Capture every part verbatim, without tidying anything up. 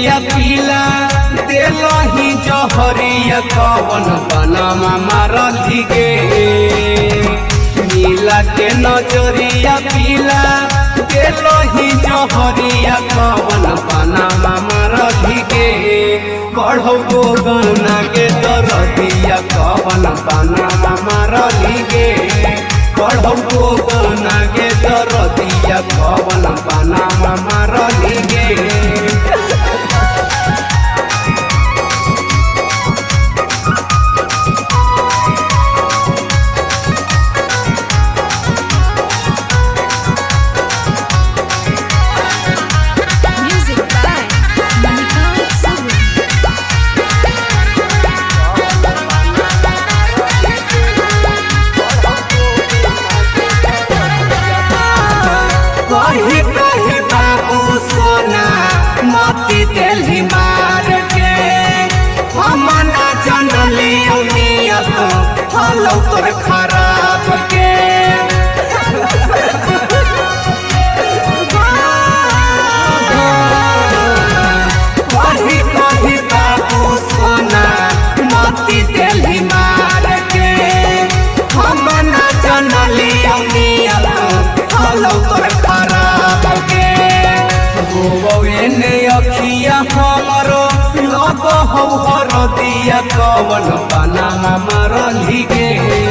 नजरिया पीला दिलही जहरिया कवन बनवा मारली गे नीला के नजरिया पीला दिलही जहरिया कवन बनवा मारली गे बढ़ौ गो गना के दरदिया कवन बनवा मारली गे बढ़ौ गो गना के दरदिया कवन बनवा मारली गे। कही कही बाबू सोना मोती दिल्ली मार के हम ना जनली उम्मीद हलो तोर खराब के कही कही बाबू सोना मोती दिल्ली मार के हम ना जनली उम्मीद हलो तोर खराब के गोवने अखिया हमरो लग हो हरदिया कवन बनवा मारली गे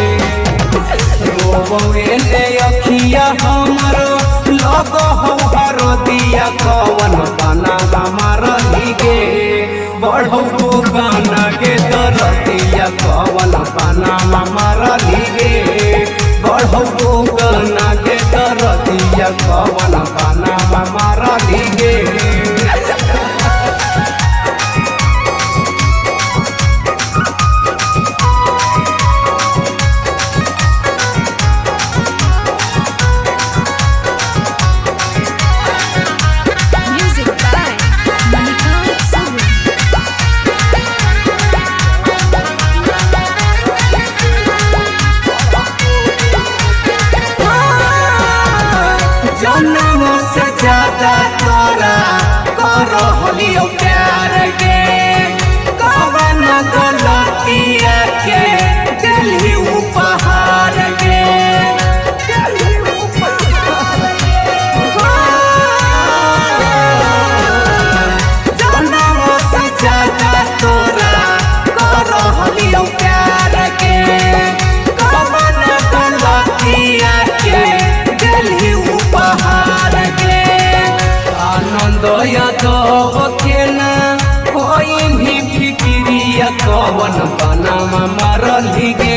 गोवने अखिया हमरो लग हो हरदिया कवन बनवा मारली गे बढ़ौ गो गाना के दरदिया कवन बनवा मारली गे बढ़ौ गो गाना के दरदिया कवन बनवा मारली गे। जनम से ज्यादा तोरा करो हलियो प्यार गे कवन गलतिया के दिल्ली उपहार गे जनम से ज्यादा तोरा करो हलियो प्यार गे कवन गलतिया के दिल्ली उपहार के आनंद यादव के ना कोई भी फिक्रिया कवन बनवा मारली गे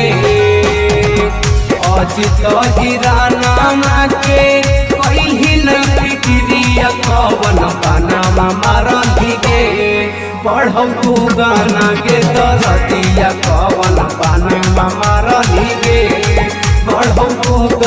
अजित हिराना के कोई न फिक्रिया कवन बनवा मारली गे बढ़ौ तू गाना के दरदिया कवन बनवा मारली गे बढ़ौ तू